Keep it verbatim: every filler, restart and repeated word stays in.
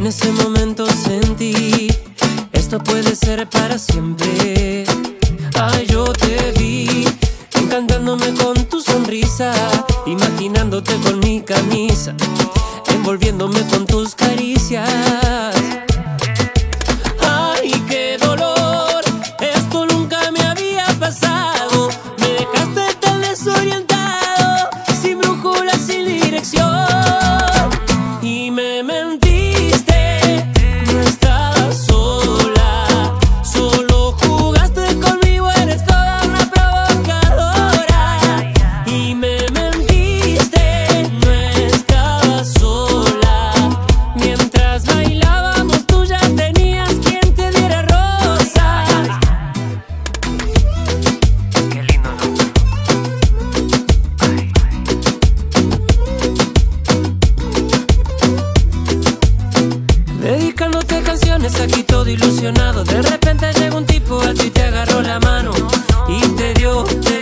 en ese momento sentí, esto puede ser para siempre. Ay, yo te vi encantándome con tu sonrisa, imaginándote con mi camisa, envolviéndome con tus caricias. Ay, qué dolor, esto nunca me había pasado. Me dejaste tan desorientado, sin brújula, sin dirección. Y me mentiste, no estabas sola, solo jugaste conmigo, eres toda una provocadora. Y me mentiste, no estabas sola, mientras bailábamos tú ya tenías quien te diera rosas. Qué lindo, ¿no? Ay. Dedicándote canciones aquí todo ilusionado. De repente llegó un tipo alto y te agarró la mano y te dio, te